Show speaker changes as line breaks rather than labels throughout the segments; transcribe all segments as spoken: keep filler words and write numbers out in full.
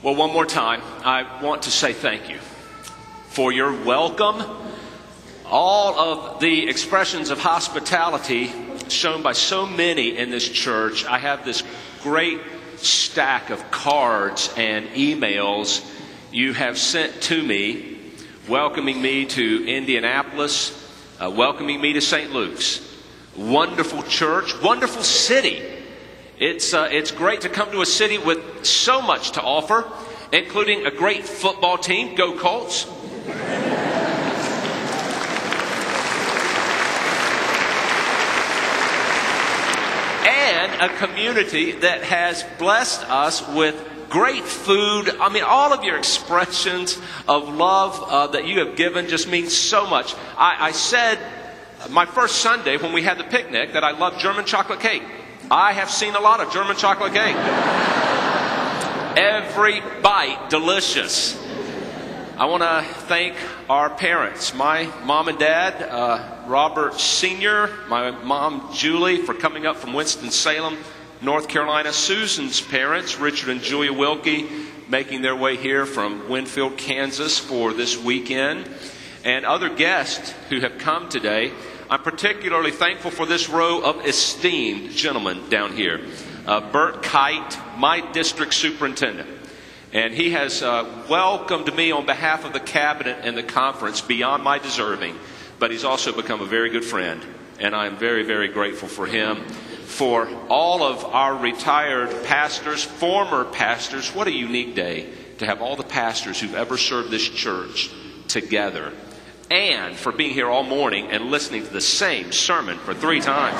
Well, one more time, I want to say thank you for your welcome. All of the expressions of hospitality shown by so many in this church. I have this great stack of cards and emails you have sent to me, welcoming me to Indianapolis, uh, welcoming me to Saint Luke's. Wonderful church, wonderful city. It's uh, it's great to come to a city with so much to offer, including a great football team. Go Colts. And a community that has blessed us with great food. I mean, all of your expressions of love uh, that you have given just means so much. I, I said my first Sunday when we had the picnic that I love German chocolate cake. I have seen a lot of German chocolate cake. Every bite delicious. I want to thank our parents, my mom and dad, uh, Robert Senior, my mom Julie, for coming up from Winston-Salem, North Carolina. Susan's parents, Richard and Julia Wilkie, making their way here from Winfield, Kansas for this weekend. And other guests who have come today. I'm particularly thankful for this row of esteemed gentlemen down here. Uh, Bert Kite, my district superintendent. And he has uh, welcomed me on behalf of the cabinet and the conference beyond my deserving. But he's also become a very good friend. And I am very, very grateful for him. For all of our retired pastors, former pastors, what a unique day to have all the pastors who've ever served this church together. And for being here all morning and listening to the same sermon for three times.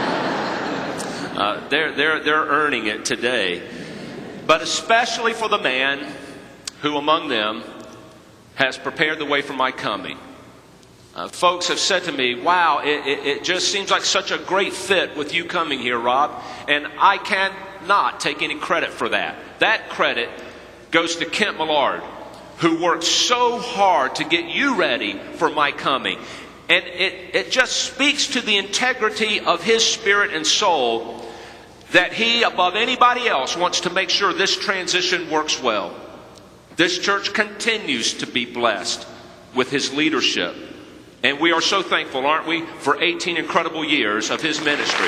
Uh, they're, they're, they're earning it today. But especially for the man who among them has prepared the way for my coming. Uh, folks have said to me, wow, it, it, it just seems like such a great fit with you coming here, Rob. And I cannot take any credit for that. That credit goes to Kent Millard, who worked so hard to get you ready for my coming. And it, it just speaks to the integrity of his spirit and soul that he, above anybody else, wants to make sure this transition works well. This church continues to be blessed with his leadership. And we are so thankful, aren't we, for eighteen incredible years of his ministry.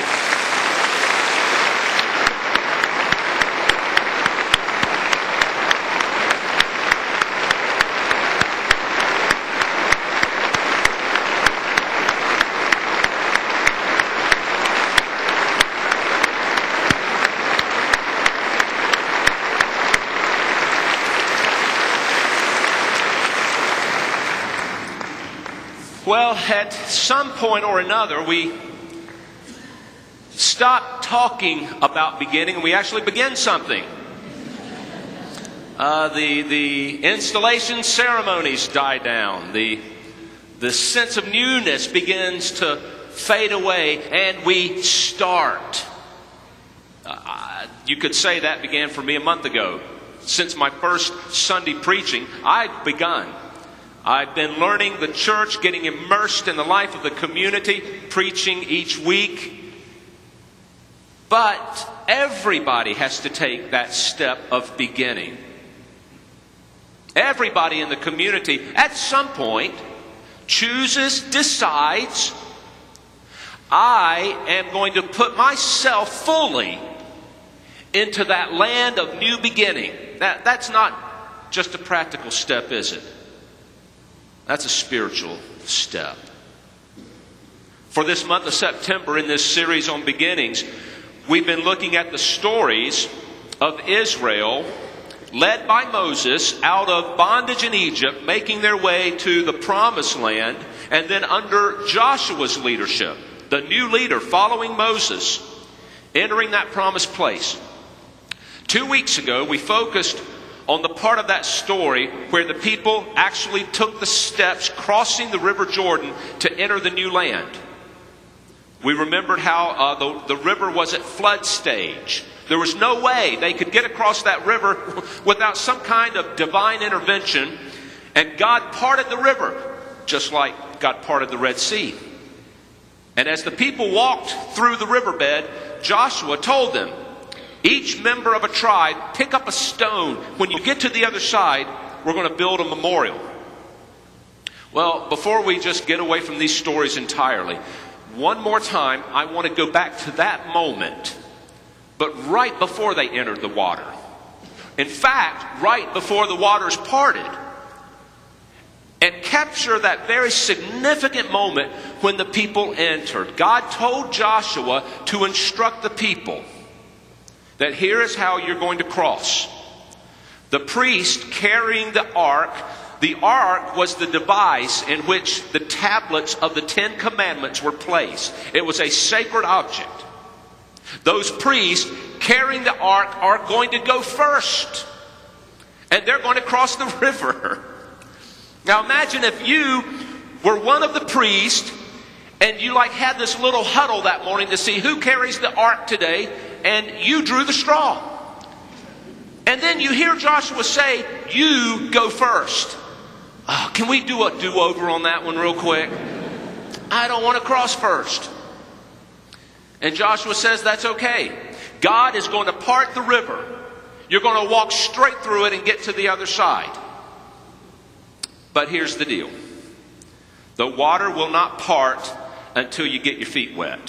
Well, at some point or another, we stop talking about beginning and we actually begin something. Uh, the the installation ceremonies die down. The, the sense of newness begins to fade away and we start. Uh, you could say that began for me a month ago. Since my first Sunday preaching, I've begun. I've been learning the church, getting immersed in the life of the community, preaching each week. But everybody has to take that step of beginning. Everybody in the community at some point chooses, decides, I am going to put myself fully into that land of new beginning. That, that's not just a practical step, is it? That's a spiritual step. For this month of September, in this series on beginnings, we've been looking at the stories of Israel, led by Moses out of bondage in Egypt, making their way to the promised land, and then under Joshua's leadership, the new leader following Moses, entering that promised place. Two weeks ago, we focused on the part of that story where the people actually took the steps crossing the River Jordan to enter the new land. We remembered how uh, the, the river was at flood stage. There was no way they could get across that river without some kind of divine intervention. And God parted the river, just like God parted the Red Sea. And as the people walked through the riverbed, Joshua told them, Each member of a tribe, pick up a stone. When you get to the other side, we're going to build a memorial. Well, before we just get away from these stories entirely, one more time, I want to go back to that moment, but right before they entered the water. In fact, right before the waters parted. And capture that very significant moment when the people entered. God told Joshua to instruct the people that here is how you're going to cross. The priest carrying the ark. The ark was the device in which the tablets of the Ten Commandments were placed. It was a sacred object. Those priests carrying the ark are going to go first. And they're going to cross the river. Now imagine if you were one of the priests and you like had this little huddle that morning to see who carries the ark today, and you drew the straw. And then you hear Joshua say, you go first. Oh, can we do a do-over on that one real quick? I don't want to cross first. And Joshua says that's okay. God is going to part the river. You're going to walk straight through it and get to the other side. But here's the deal. The water will not part until you get your feet wet.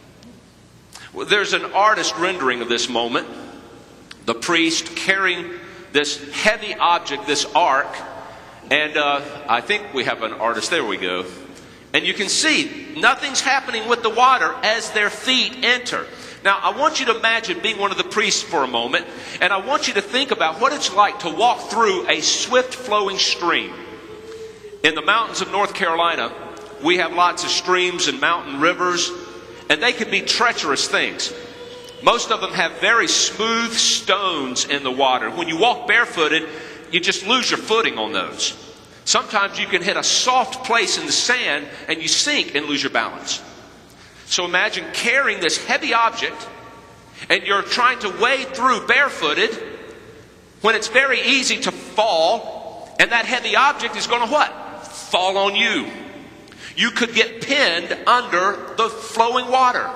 Well, there's an artist rendering of this moment. The priest carrying this heavy object, this ark. And uh, I think we have an artist. There we go. And you can see nothing's happening with the water as their feet enter. Now, I want you to imagine being one of the priests for a moment. And I want you to think about what it's like to walk through a swift flowing stream. In the mountains of North Carolina, we have lots of streams and mountain rivers, and they can be treacherous things. Most of them have very smooth stones in the water. When you walk barefooted, you just lose your footing on those. Sometimes you can hit a soft place in the sand and you sink and lose your balance. So imagine carrying this heavy object and you're trying to wade through barefooted when it's very easy to fall, and that heavy object is going to what? Fall on you. You could get pinned under the flowing water.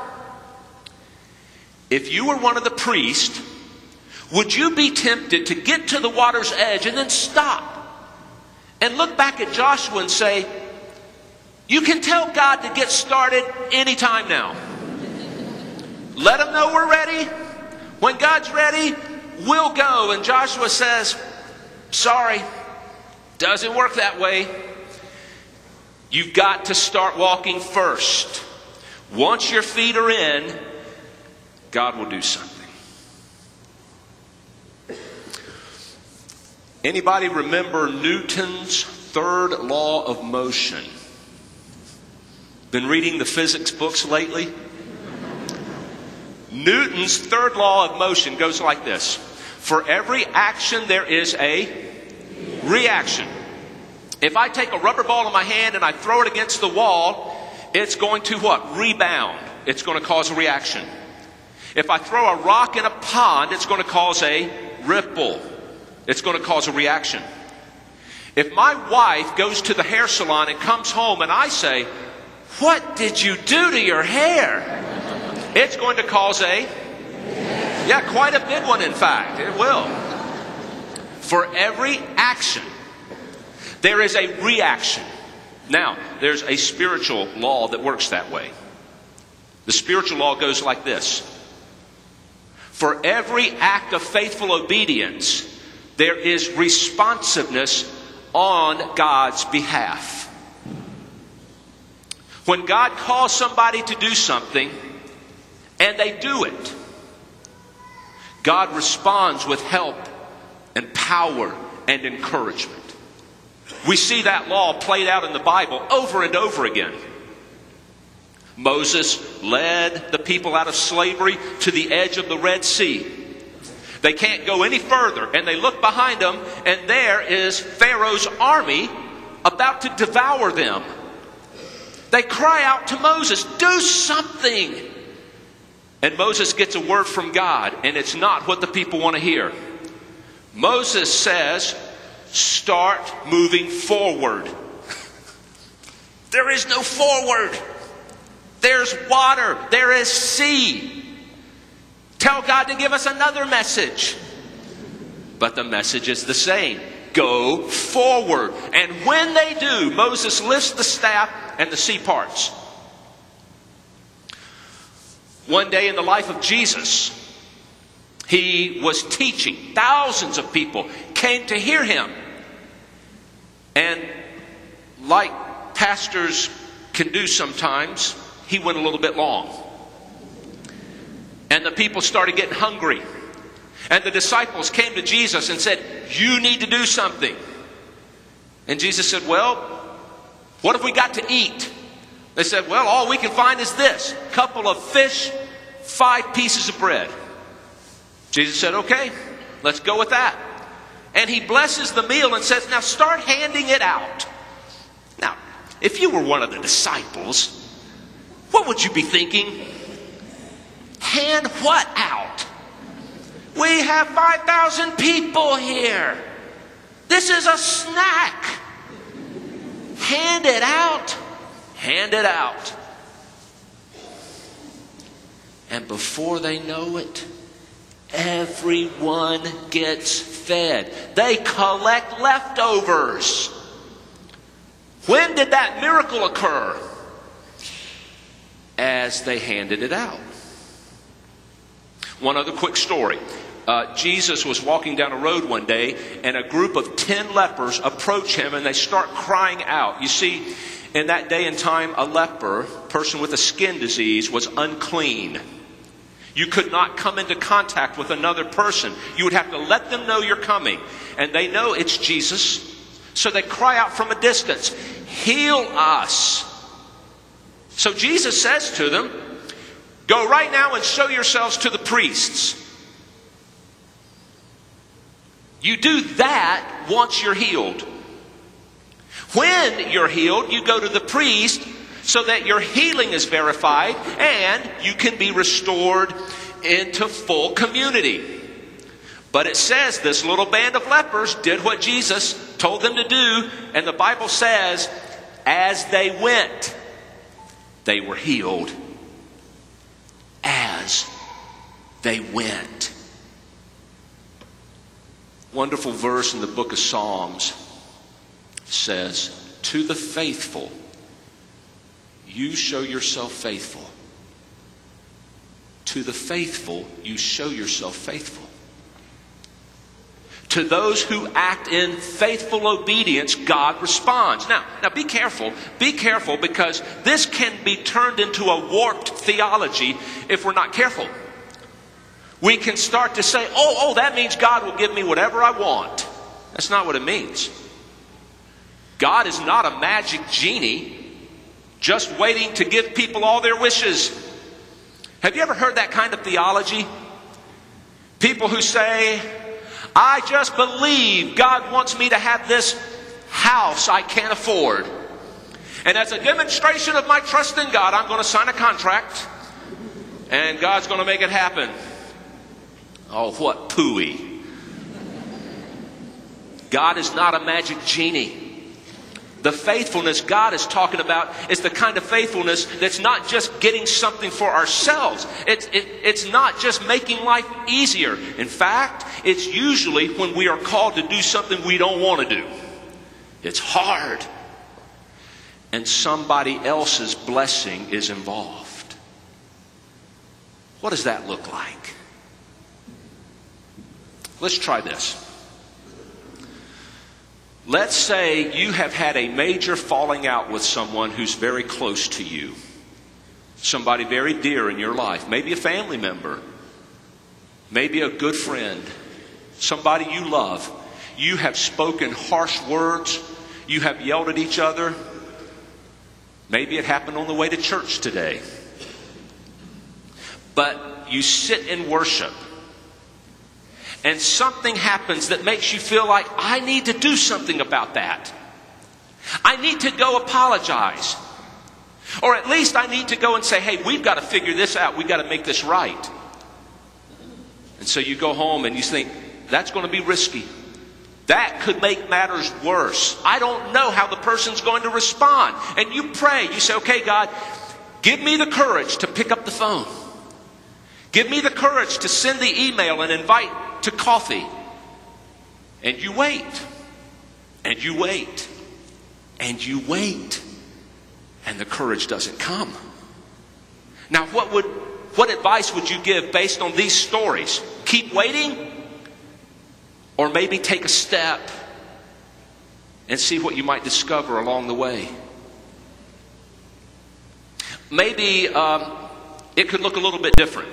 If you were one of the priests, would you be tempted to get to the water's edge and then stop and look back at Joshua and say, you can tell God to get started anytime now. Let him know we're ready. When God's ready, we'll go. And Joshua says, sorry, doesn't work that way. You've got to start walking first. Once your feet are in, God will do something. Anybody remember Newton's third law of motion? Been reading the physics books lately? Newton's third law of motion goes like this. For every action there is a reaction. If I take a rubber ball in my hand and I throw it against the wall, it's going to what? Rebound. It's going to cause a reaction. If I throw a rock in a pond, it's going to cause a ripple. It's going to cause a reaction. If my wife goes to the hair salon and comes home and I say, what did you do to your hair? It's going to cause a, yeah, quite a big one in fact. It will. For every action, there is a reaction. Now, there's a spiritual law that works that way. The spiritual law goes like this. For every act of faithful obedience, there is responsiveness on God's behalf. When God calls somebody to do something, and they do it, God responds with help and power and encouragement. We see that law played out in the Bible over and over again. Moses led the people out of slavery to the edge of the Red Sea. They can't go any further, and they look behind them, and there is Pharaoh's army about to devour them. They cry out to Moses, do something. And Moses gets a word from God, and it's not what the people want to hear. Moses says, start moving forward. There is no forward. There's water. There is sea. Tell God to give us another message. But the message is the same. Go forward. And when they do, Moses lifts the staff and the sea parts. One day in the life of Jesus, he was teaching. Thousands of people came to hear him. And like pastors can do sometimes, he went a little bit long. And the people started getting hungry. And the disciples came to Jesus and said, you need to do something. And Jesus said, well, what have we got to eat? They said, well, all we can find is this. A couple of fish, five pieces of bread. Jesus said, okay, let's go with that. And he blesses the meal and says, now start handing it out. Now, if you were one of the disciples, what would you be thinking? Hand what out? We have five thousand people here. This is a snack. Hand it out. Hand it out. And before they know it, everyone gets fed. They collect leftovers. When did that miracle occur? As they handed it out. One other quick story. Uh, Jesus was walking down a road one day, and a group of ten lepers approach him, and they start crying out. You see, in that day and time, a leper, person with a skin disease, was unclean. You could not come into contact with another person. You would have to let them know you're coming. And they know it's Jesus. So they cry out from a distance, heal us. So Jesus says to them, go right now and show yourselves to the priests. You do that once you're healed. When you're healed, you go to the priest so that your healing is verified and you can be restored into full community. But it says this little band of lepers did what Jesus told them to do, and the Bible says, as they went, they were healed. As they went. Wonderful verse in the book of Psalms says, to the faithful, you show yourself faithful. To the faithful, you show yourself faithful. To those who act in faithful obedience, God responds. Now, now be careful. Be careful, because this can be turned into a warped theology if we're not careful. We can start to say, oh, oh, that means God will give me whatever I want. That's not what it means. God is not a magic genie just waiting to give people all their wishes. Have you ever heard that kind of theology? People who say, I just believe God wants me to have this house I can't afford. And as a demonstration of my trust in God, I'm going to sign a contract. And God's going to make it happen. Oh, what pooey. God is not a magic genie. The faithfulness God is talking about is the kind of faithfulness that's not just getting something for ourselves. It's, it, it's not just making life easier. In fact, it's usually when we are called to do something we don't want to do. It's hard. And somebody else's blessing is involved. What does that look like? Let's try this. Let's say you have had a major falling out with someone who's very close to you. Somebody very dear in your life. Maybe a family member. Maybe a good friend. Somebody you love. You have spoken harsh words. You have yelled at each other. Maybe it happened on the way to church today. But you sit in worship. And something happens that makes you feel like, I need to do something about that. I need to go apologize. Or at least I need to go and say, hey, we've got to figure this out. We've got to make this right. And so you go home and you think, that's going to be risky. That could make matters worse. I don't know how the person's going to respond. And you pray. You say, okay, God, give me the courage to pick up the phone. Give me the courage to send the email and invite to coffee. And you wait. And you wait. And you wait. And the courage doesn't come. Now, what would what advice would you give based on these stories? Keep waiting? Or maybe take a step and see what you might discover along the way. Maybe um, it could look a little bit different.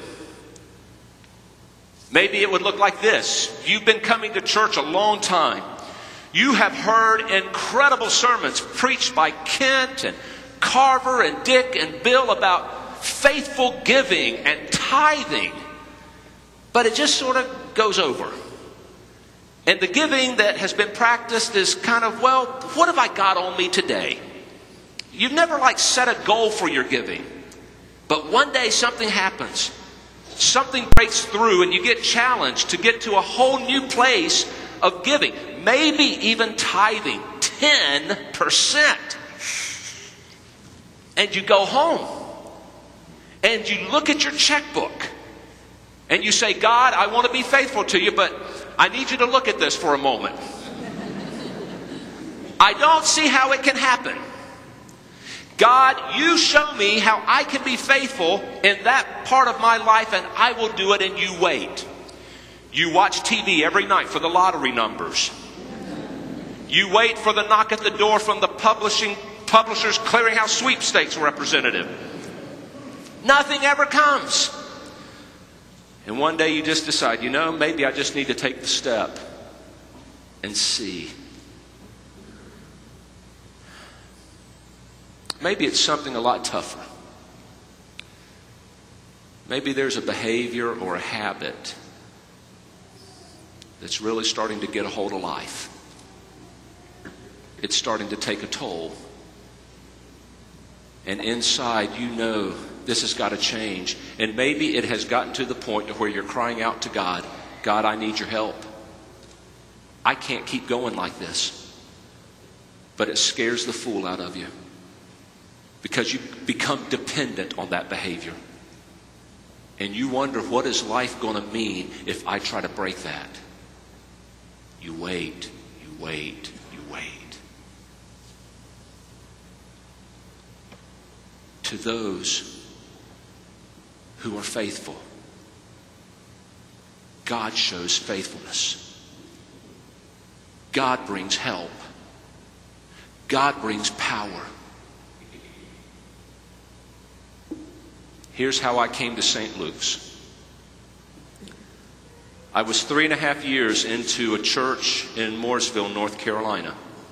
Maybe it would look like this. You've been coming to church a long time. You have heard incredible sermons preached by Kent and Carver and Dick and Bill about faithful giving and tithing. But it just sort of goes over. And the giving that has been practiced is kind of, well, what have I got on me today? You've never like set a goal for your giving. But one day something happens. Something breaks through and you get challenged to get to a whole new place of giving. Maybe even tithing ten percent. And you go home. And you look at your checkbook. And you say, God, I want to be faithful to you, but I need you to look at this for a moment. I don't see how it can happen. God, you show me how I can be faithful in that part of my life, and I will do it, and you wait. You watch T V every night for the lottery numbers. You wait for the knock at the door from the publishing publisher's clearinghouse sweepstakes representative. Nothing ever comes. And one day you just decide, you know, maybe I just need to take the step and see. Maybe it's something a lot tougher. Maybe there's a behavior or a habit that's really starting to get a hold of life. It's starting to take a toll. And inside you know this has got to change. And maybe it has gotten to the point to where you're crying out to God, God, I need your help. I can't keep going like this. But it scares the fool out of you. Because you become dependent on that behavior. And you wonder, what is life going to mean if I try to break that? You wait, you wait, you wait. To those who are faithful, God shows faithfulness. God brings help. God brings power. Here's how I came to Saint Luke's. I was three and a half years into a church in Mooresville, North Carolina.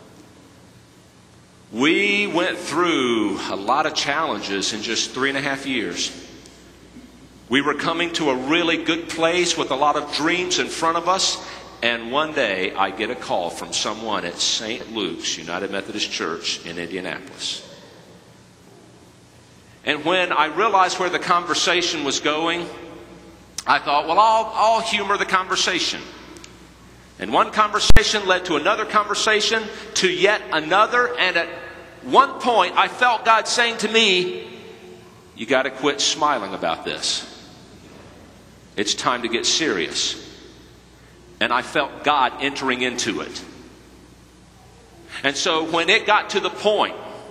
We went through a lot of challenges in just three and a half years. We were coming to a really good place with a lot of dreams in front of us. And one day I get a call from someone at Saint Luke's United Methodist Church in Indianapolis. And when I realized where the conversation was going, I thought, well, I'll, I'll humor the conversation. And one conversation led to another conversation, to yet another. And at one point, I felt God saying to me, you got to quit smiling about this. It's time to get serious. And I felt God entering into it. And so when it got to the point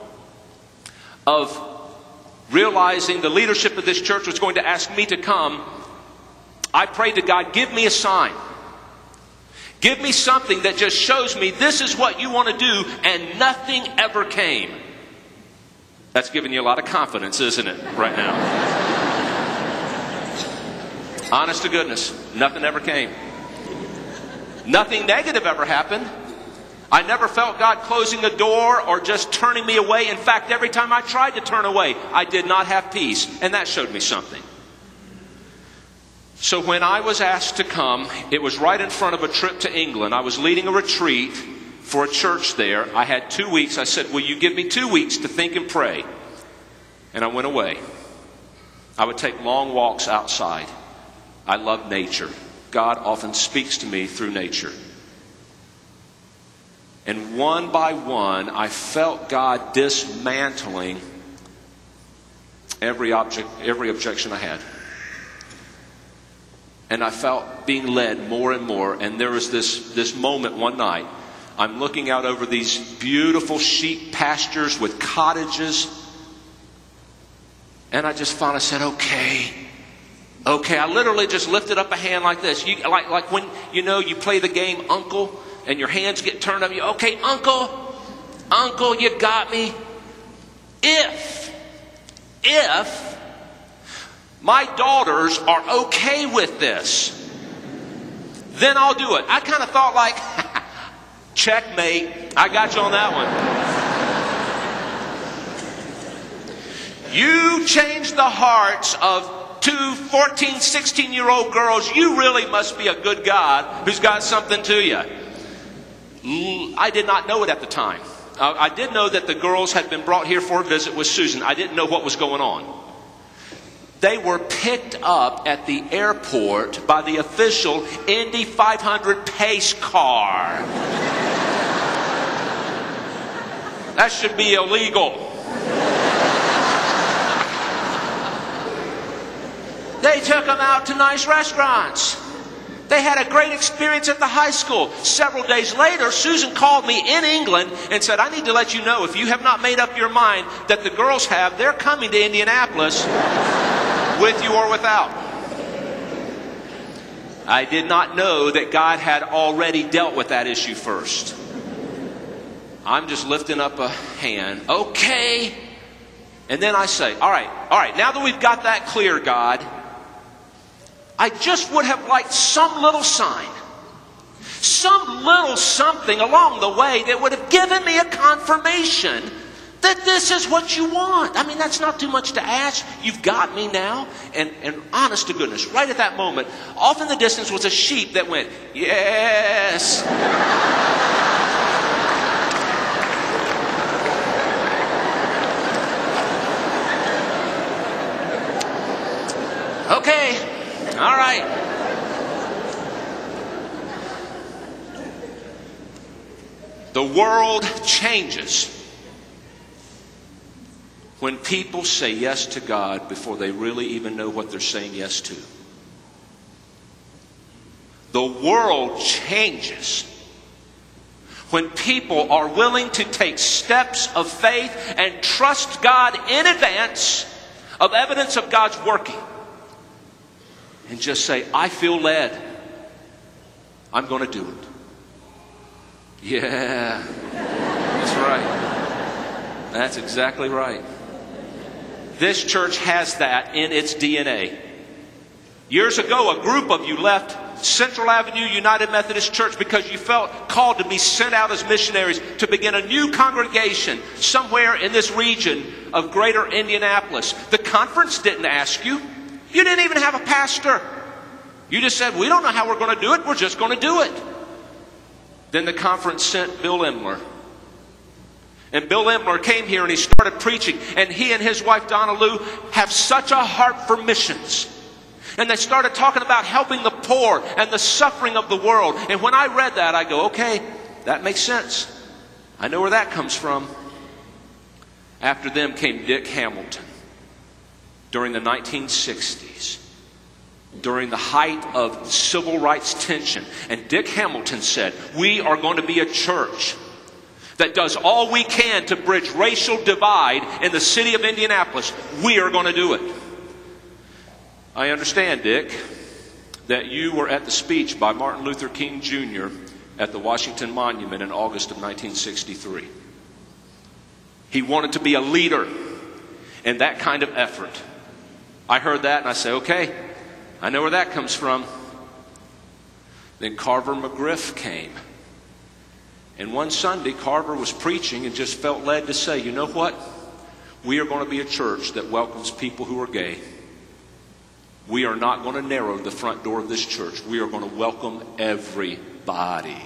of realizing the leadership of this church was going to ask me to come, I prayed to God, give me a sign. Give me something that just shows me this is what you want to do, and nothing ever came. That's giving you a lot of confidence, isn't it, right now? Honest to goodness, nothing ever came. Nothing negative ever happened. I never felt God closing a door or just turning me away. In fact, every time I tried to turn away, I did not have peace, and that showed me something. So when I was asked to come, it was right in front of a trip to England. I was leading a retreat for a church there. I had two weeks. I said, will you give me two weeks to think and pray? And I went away. I would take long walks outside. I love nature. God often speaks to me through nature. And one by one, I felt God dismantling every object, every objection I had. And I felt being led more and more. And there was this, this moment one night. I'm looking out over these beautiful sheep pastures with cottages. And I just finally said, okay. Okay, I literally just lifted up a hand like this. You, like, like when, you know, you play the game Uncle and your hands get turned up. You, okay, Uncle, Uncle, you got me. If, if my daughters are okay with this, then I'll do it. I kind of thought like, checkmate. I got you on that one. You changed the hearts of two fourteen, sixteen year old girls. You really must be a good God who's got something to you. I did not know it at the time. Uh, I did know that the girls had been brought here for a visit with Susan. I didn't know what was going on. They were picked up at the airport by the official Indy five hundred pace car. That should be illegal. They took them out to nice restaurants. They had a great experience at the high school. Several days later, Susan called me in England and said, I need to let you know, if you have not made up your mind that the girls have, they're coming to Indianapolis with you or without. I did not know that God had already dealt with that issue first. I'm just lifting up a hand. Okay. And then I say, all right, all right, now that we've got that clear, God, I just would have liked some little sign, some little something along the way that would have given me a confirmation that this is what you want. I mean, that's not too much to ask. You've got me now. And, and honest to goodness, right at that moment, off in the distance was a sheep that went, yes. Okay. All right. The world changes when people say yes to God before they really even know what they're saying yes to. The world changes when people are willing to take steps of faith and trust God in advance of evidence of God's working. And just say, I feel led. I'm going to do it. Yeah. That's right. That's exactly right. This church has that in its D N A. Years ago, a group of you left Central Avenue United Methodist Church because you felt called to be sent out as missionaries to begin a new congregation somewhere in this region of greater Indianapolis. The conference didn't ask you. You didn't even have a pastor. You just said, we don't know how we're going to do it. We're just going to do it. Then the conference sent Bill Emler. And Bill Emler came here and he started preaching. And he and his wife Donna Lou have such a heart for missions. And they started talking about helping the poor and the suffering of the world. And when I read that, I go, okay, that makes sense. I know where that comes from. After them came Dick Hamilton. During the nineteen sixties, during the height of civil rights tension. And Dick Hamilton said, we are going to be a church that does all we can to bridge racial divide in the city of Indianapolis. We are going to do it. I understand, Dick, that you were at the speech by Martin Luther King Junior at the Washington Monument in August of nineteen sixty-three. He wanted to be a leader in that kind of effort. I heard that and I say, okay, I know where that comes from. Then Carver McGriff came. And one Sunday, Carver was preaching and just felt led to say, you know what? We are going to be a church that welcomes people who are gay. We are not going to narrow the front door of this church. We are going to welcome everybody.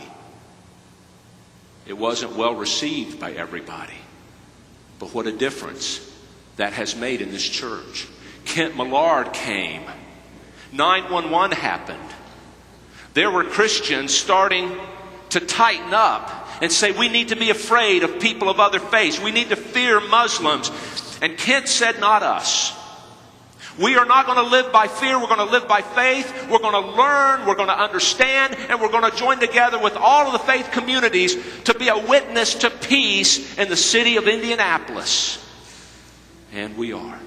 It wasn't well received by everybody. But what a difference that has made in this church. Kent Millard came. nine one one happened. There were Christians starting to tighten up and say, we need to be afraid of people of other faiths. We need to fear Muslims. And Kent said, not us. We are not going to live by fear. We're going to live by faith. We're going to learn. We're going to understand. And we're going to join together with all of the faith communities to be a witness to peace in the city of Indianapolis. And we are.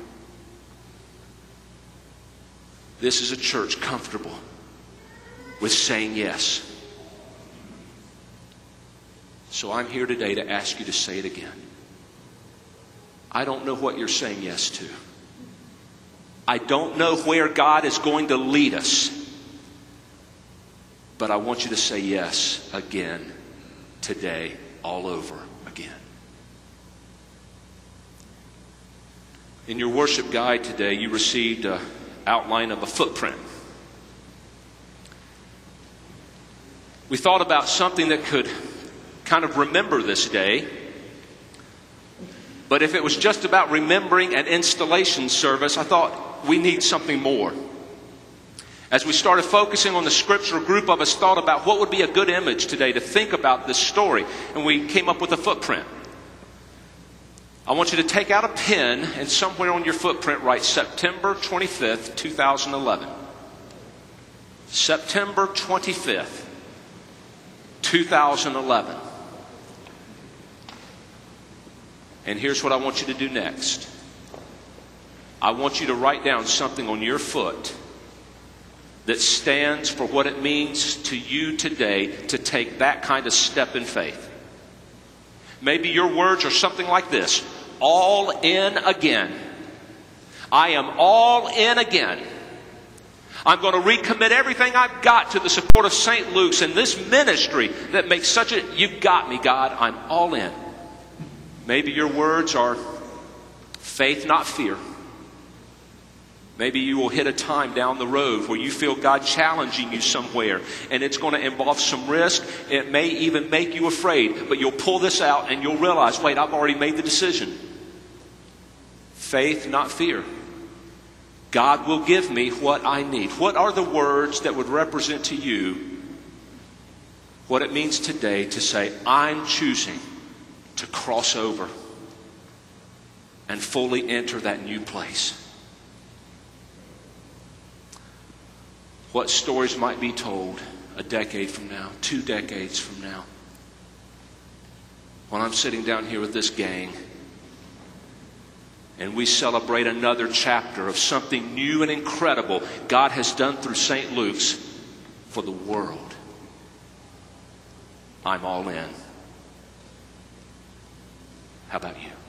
This is a church comfortable with saying yes. So I'm here today to ask you to say it again. I don't know what you're saying yes to. I don't know where God is going to lead us. But I want you to say yes again today, all over again. In your worship guide today, you received an outline of a footprint. We thought about something that could kind of remember this day. But if it was just about remembering an installation service, I thought we need something more. As we started focusing on the scripture, a group of us thought about what would be a good image today to think about this story. And we came up with a footprint. I want you to take out a pen and somewhere on your footprint write September twenty-fifth, two thousand eleven. September twenty-fifth, two thousand eleven. And here's what I want you to do next. I want you to write down something on your foot that stands for what it means to you today to take that kind of step in faith. Maybe your words are something like this: all in again. I am all in again. I'm going to recommit everything I've got to the support of Saint Luke's and this ministry that makes such a, you've got me, God, I'm all in. Maybe your words are faith, not fear. Maybe you will hit a time down the road where you feel God challenging you somewhere, and it's going to involve some risk. It may even make you afraid, but you'll pull this out and you'll realize, wait, I've already made the decision. Faith, not fear. God will give me what I need. What are the words that would represent to you what it means today to say, I'm choosing to cross over and fully enter that new place? What stories might be told a decade from now, two decades from now, when I'm sitting down here with this gang and we celebrate another chapter of something new and incredible God has done through Saint Luke's for the world. I'm all in. How about you?